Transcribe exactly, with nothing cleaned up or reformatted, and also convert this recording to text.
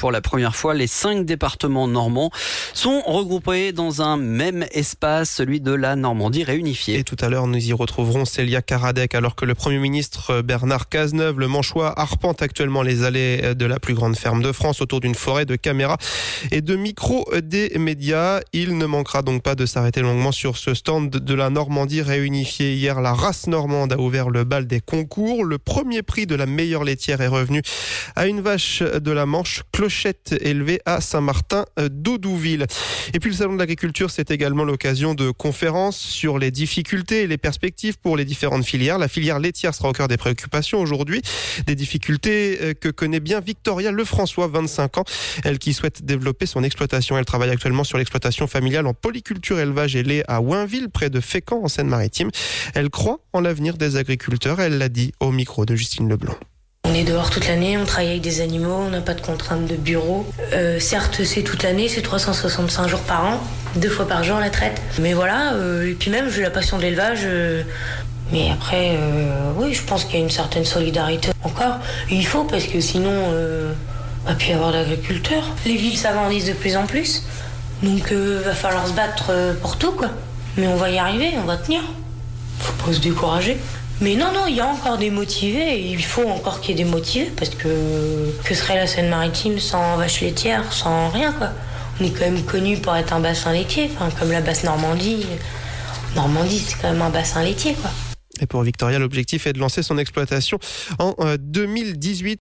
Pour la première fois, les cinq départements normands sont regroupés dans un même espace, celui de la Normandie réunifiée. Et tout à l'heure, nous y retrouverons Célia Karadec, alors que le Premier ministre Bernard Cazeneuve, le Manchois, arpente actuellement les allées de la plus grande ferme de France autour d'une forêt de caméras et de micros des médias. Il ne manquera donc pas de s'arrêter longuement sur ce stand de la Normandie réunifiée. Hier, la race normande a ouvert le bal des concours. Le premier prix de la meilleure laitière est revenu à une vache de la Manche, Clochette, élevée à Saint-Martin d'Audouville. Et puis le salon de l'agriculture, c'est également l'occasion de conférences sur les difficultés et les perspectives pour les différentes filières. La filière laitière sera au cœur des préoccupations aujourd'hui. Des difficultés que connaît bien Victoria Lefrançois, vingt-cinq ans. Elle qui souhaite développer son exploitation. Elle travaille actuellement sur l'exploitation familiale en polyculture, élevage et lait à Ouinville, près de Fécamp, en Seine-Maritime. Elle croit en l'avenir des agriculteurs. Elle l'a dit au micro de Justine Leblanc. On est dehors toute l'année, on travaille avec des animaux, on n'a pas de contraintes de bureau. Euh, certes, c'est toute l'année, c'est trois cent soixante-cinq jours par an, deux fois par jour la traite. Mais voilà, euh, et puis même, j'ai la passion de l'élevage. Euh, mais après, euh, oui, je pense qu'il y a une certaine solidarité encore. Et il faut, parce que sinon, euh, on va plus y avoir d'agriculteurs. Les villes s'agrandissent de plus en plus, donc il euh, va falloir se battre pour tout, quoi. Mais on va y arriver, on va tenir. Faut pas se décourager. Mais non, non, il y a encore des motivés, et il faut encore qu'il y ait des motivés, parce que que serait la Seine-Maritime sans vaches laitières, sans rien, quoi. On est quand même connu pour être un bassin laitier, enfin, comme la basse Normandie. Normandie, c'est quand même un bassin laitier, quoi. Et pour Victoria, l'objectif est de lancer son exploitation en deux mille dix-huit.